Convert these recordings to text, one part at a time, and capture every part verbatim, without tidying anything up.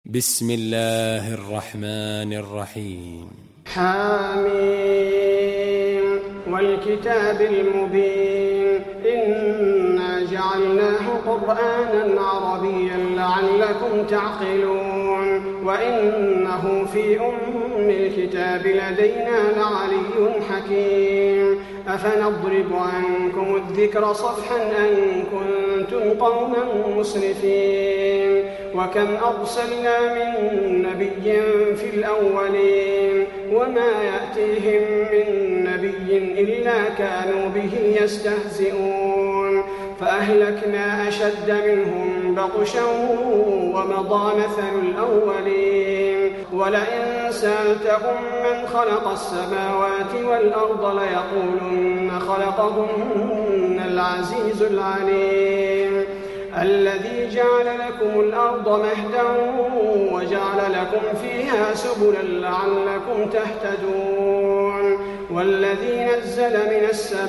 بسم الله الرحمن الرحيم. حاميم والكتاب المبين إنا جعلناه قرآنا عربيا لعلكم تعقلون وإنه في أم الكتاب لدينا لعلي حكيم أفنضرب عنكم الذكر صفحا أن كنتم قوما مسرفين وكم أرسلنا من نبي في الأولين وما يأتيهم من نبي إلا كانوا به يستهزئون فأهلكنا أشد منهم بطشا ومضى مثل الأولين ولئن سألتهم من خلق السماوات والأرض ليقولن خلقهن العزيز العليم الذي جعل لكم الأرض مهدا وجعل لكم فيها سبلا لعلكم تهتدون والذي نزل من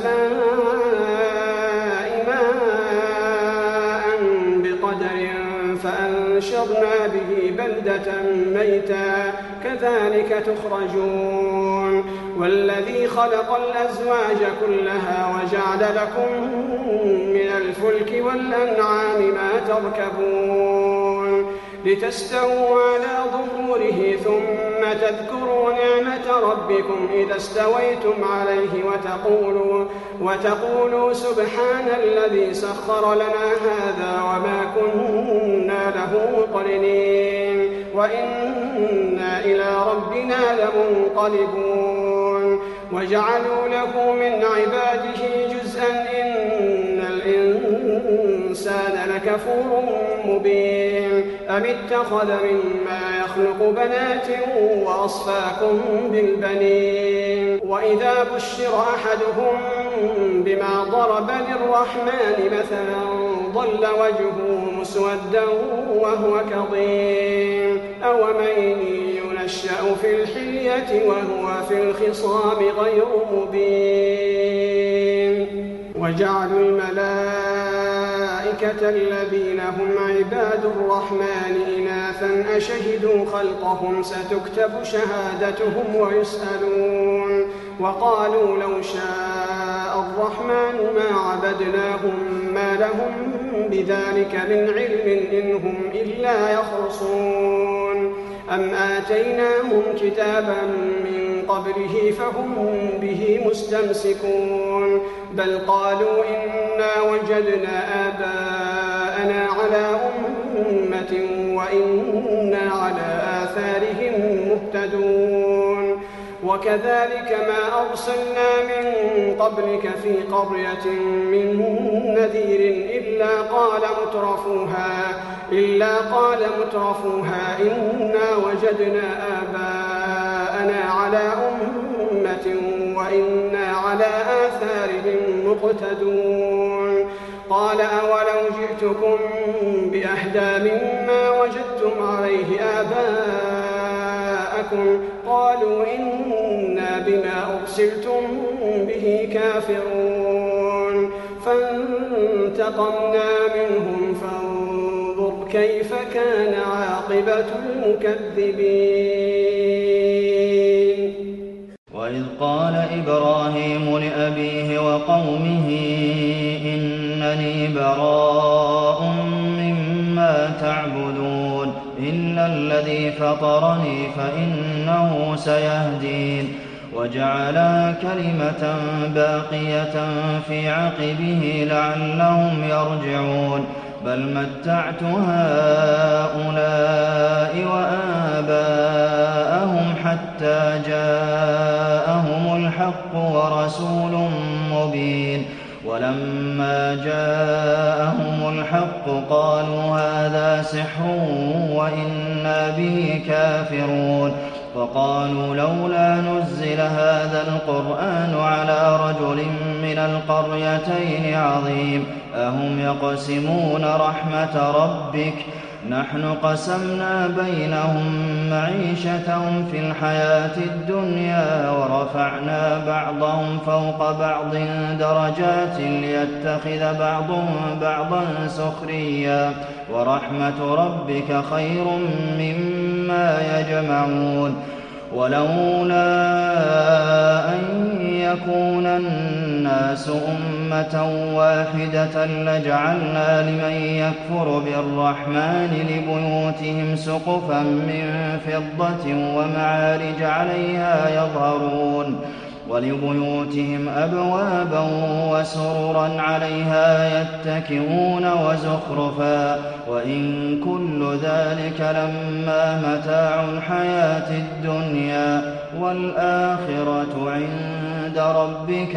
السماء ماء بقدر فأنشرنا به بلدة ميتا كذلك تخرجون والذي خلق الأزواج كلها وجعل لكم من الفلك والأنعام ما تركبون لتستووا على ظهوره ثم تذكروا نعمة ربكم إذا استويتم عليه وتقولوا, وتقولوا سبحان الذي سخر لنا هذا وما كنا له مقرنين وإنا إلى ربنا لمنقلبون وجعلوا له من عباده جزءا إن الإنسان لكفور مبين أم اتخذ مما يخلق بنات وأصفاكم بالبنين وإذا بشر أحدهم بما ضرب للرحمن مثلا ظل وجهه مسودا وهو كظيم أومن ينشأ في الحلية وهو في الخصام غير مبين وجعلوا الملائكة الذين هم عباد الرحمن إناثا أشهدوا خلقهم ستكتب شهادتهم ويسألون وقالوا لو شاء الرحمن ما عبدناهم ما لهم بذلك من علم إن هم إلا يخرصون أم آتيناهم كتابا من قبله فهم به مستمسكون بل قالوا إنا وجدنا آباءنا على أمة وإنا على آثارهم مهتدون وكذلك ما أرسلنا من قبلك في قرية من نذير إلا قال مترفوها إلا قال مترفوها إنا وجدنا آباءنا على أمة وإنا على آثارهم مقتدون قال أولو جئتكم بأهدى مما وجدتم عليه آباءكم قالوا إنا بما أرسلتم به كافرون فانتقمنا منهم فانظر كيف كان عاقبة المكذبين. وإذ قال إبراهيم لأبيه وقومه إنني براء مما تعبدون إلا الذي فطرني فإنه سيهدين وجعلها كلمة باقية في عقبه لعلهم يرجعون بل متعت هؤلاء وآباءهم حتى جاءهم الحق ورسول مبين ولما جاءهم الحق قالوا هذا سحر وإنا به كافرون وقالوا لولا نزل هذا القرآن على رجل من القريتين عظيم أهم يقسمون رحمة ربك نحن قسمنا بينهم معيشتهم في الحياة الدنيا ورفعنا بعضهم فوق بعض درجات ليتخذ بعضهم بعضا سخريا ورحمة ربك خير مما أجمعون ولولا أن يكون الناس أمة واحدة لجعلنا لمن يكفر بالرحمن لبيوتهم سقفا من فضة ومعارج عليها يظهرون ولبيوتهم أبوابا وسررا عليها يتكئون وزخرفا وإن كل ذلك لما متاع الحياة الدنيا والآخرة عند ربك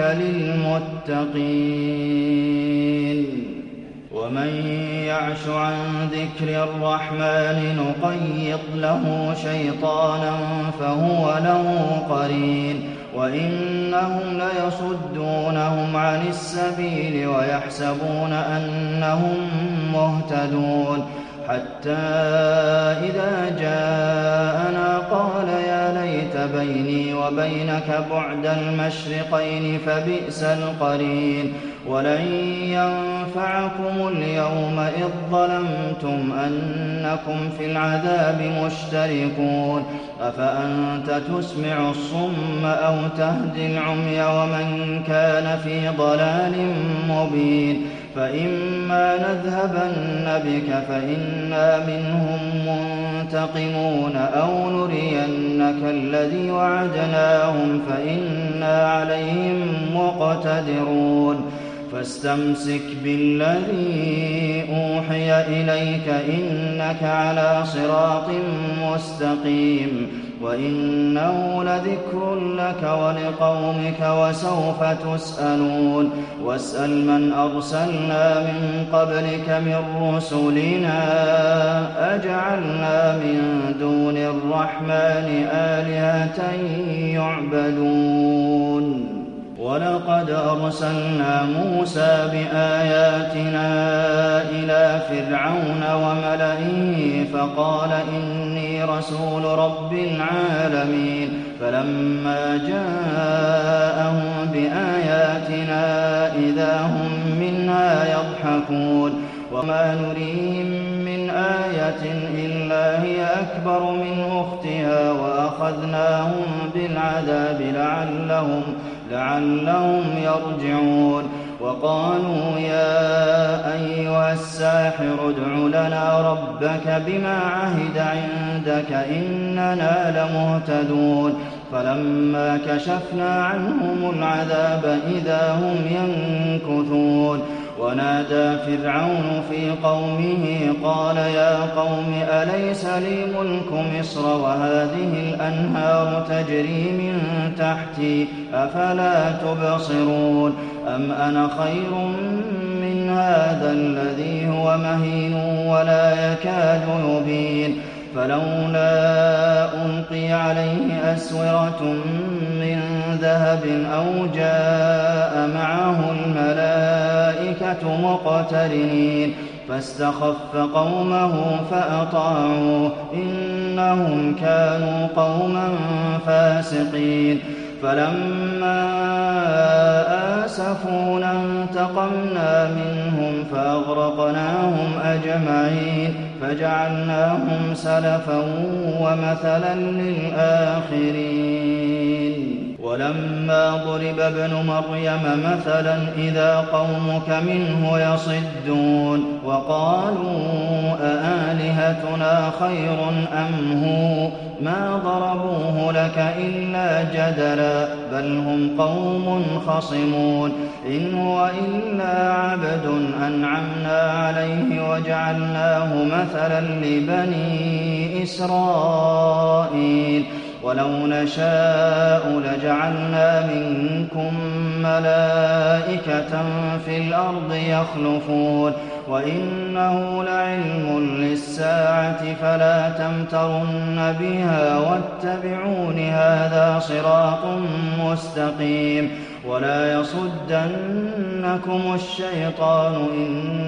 للمتقين ومن يعش عن ذكر الرحمن نقيض له شيطانا فهو له قرين وإنهم ليصدونهم عن السبيل ويحسبون أنهم مهتدون حتى إذا جاءنا قال يا ليت بيني وبينك بعد المشرقين فبئس القرين ولن ينفعكم اليوم إذ ظلمتم أنكم في العذاب مشتركون أفأنت تسمع الصم أو تهدي العمي ومن كان في ضلال مبين فإما نذهبن بك فإنا منهم منتقمون أو نرينك الذي وعدناهم فإنا عليهم مقتدرون فاستمسك بالذي أوحي إليك إنك على صراط مستقيم وإنه لذكر لك ولقومك وسوف تسألون واسأل من أرسلنا من قبلك من رسلنا أجعلنا من دون الرحمن آلهة يعبدون ولقد أرسلنا موسى بآياتنا إلى فرعون وملئه فقال إني رسول رب العالمين فلما جاءهم بآياتنا إذا هم منها يضحكون وما نريهم من آية إلا هي أكبر من أختها وأخذناهم بالعذاب لعلهم لعلهم يرجعون وقالوا يا أيها الساحر ادع لنا ربك بما عهد عندك إننا لمهتدون فلما كشفنا عنهم العذاب إذا هم ينكثون ونادى فرعون في قومه قال يا قوم أليس لي ملك مصر وهذه الأنهار تجري من تحتي أفلا تبصرون أم أنا خير من هذا الذي هو مهين ولا يكاد يبين فلولا ألقي عليه أسورة من ذهب أو جاء معه الملائكة مقترنين فاستخف قومه فأطاعوه إنهم كانوا قوما فاسقين فلما آسفونا انتقمنا منهم فأغرقناهم أجمعين فجعلناهم سلفا ومثلا للآخرين ولما ضرب ابن مريم مثلا إذا قومك منه يصدون وقالوا أآلهتنا خير أم هو ما ضربوه لك إلا جدلا بل هم قوم خصمون إن هو إلا عبد أنعمنا عليه وجعلناه مثلا لبني إسرائيل ولو نشاء لجعلنا منكم ملائكة في الأرض يخلفون وإنه لعلم للساعة فلا تمترن بها واتبعون هذا صراط مستقيم ولا يصدنكم الشيطان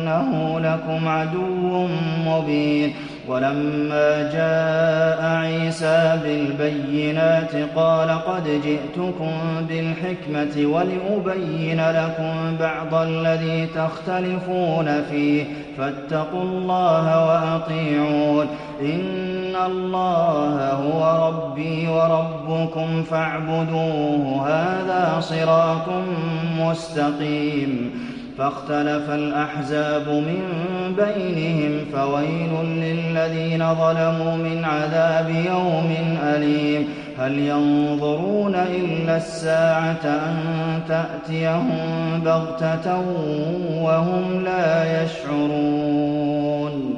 إنه لكم عدو مبين ولما جاء عيسى عِيسَىٰ بِالْبَيِّنَاتِ قَالَ قَدْ جِئْتُكُم بِالْحِكْمَةِ وَلِأُبَيِّنَ لَكُم بَعْضَ الَّذِي تَخْتَلِفُونَ فِيهِ فَاتَّقُوا اللَّهَ وَأَطِيعُونِ إِنَّ اللَّهَ هُوَ رَبِّي وَرَبُّكُمْ فَاعْبُدُوهُ هَٰذَا صِرَاطٌ مُّسْتَقِيمٌ فاختلف الأحزاب من بينهم فويل للذين ظلموا من عذاب يوم أليم هل ينظرون إلا الساعة أن تأتيهم بغتة وهم لا يشعرون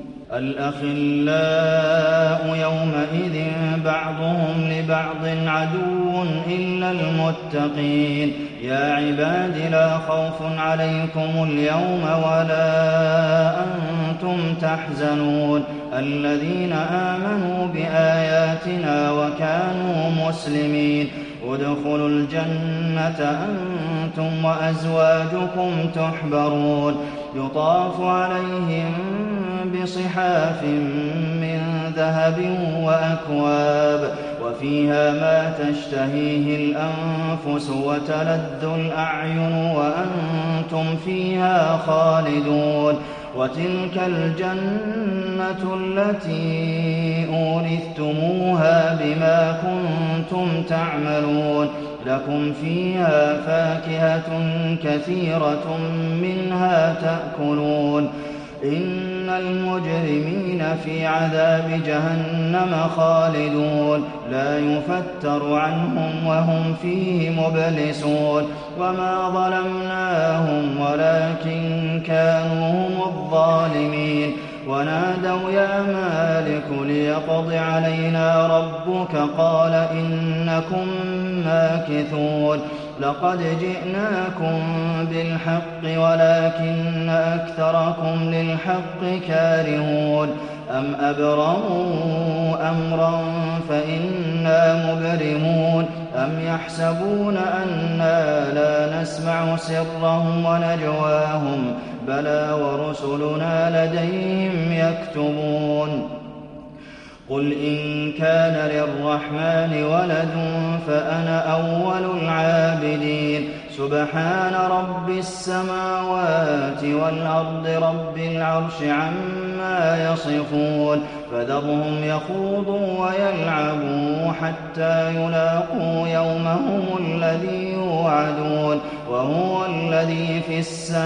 الأخلاء يومئذ بعضهم لبعض عدو إلا المتقين يا عباد لا خوف عليكم اليوم ولا أنتم تحزنون الذين آمنوا بآياتنا وكانوا مسلمين ادخلوا الجنة أنتم وأزواجكم تحبرون يطاف عليهم بصحاف من ذهب وأكواب وفيها ما تشتهيه الأنفس وتلذ الأعين وأنتم فيها خالدون وتلك الجنة التي أورثتموها بما كنتم تعملون لكم فيها فاكهة كثيرة منها تأكلون إن المجرمين في عذاب جهنم خالدون لا يفتر عنهم وهم فيه مبلسون وما ظلمناهم ولكن كانوا هم الظالمين ونادوا يا مالك ليقض علينا ربك قال إنكم ماكثون لقد جئناكم بالحق ولكن أكثركم للحق كارهون أم أبرموا أمرا فإنا مبرمون أم يحسبون أنا لا نسمع سرهم ونجواهم بلى ورسلنا لديهم يكتبون قل إن كان للرحمن ولد فأنا أول العابدين سبحان رب السماوات والأرض رب العرش عما يصفون فذرهم يخوضوا ويلعبوا حتى يلاقوا يومهم الذي يوعدون وهو الذي في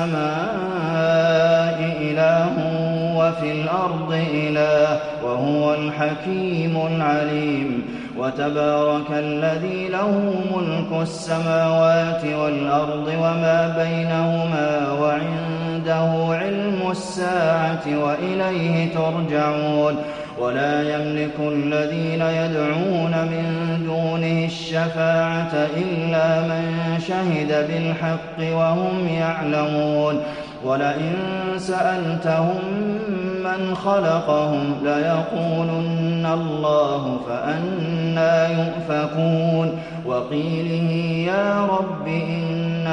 السماء إله وفي الأرض إله وهو الحكيم العليم وتبارك الذي له ملك السماوات والأرض وما بينهما وعنده علم الساعة وإليه ترجعون ولا يملك الذين يدعون من دونه الشفاعة إلا من شهد بالحق وهم يعلمون ولئن سألتهم من خلقهم ليقولن الله فأنى يؤفكون وقيله يا رب إن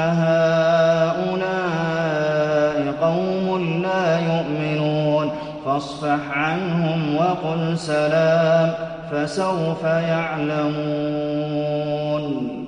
هؤلاء قوم لا يؤمنون فاصفح عنهم وقل سلام فسوف يعلمون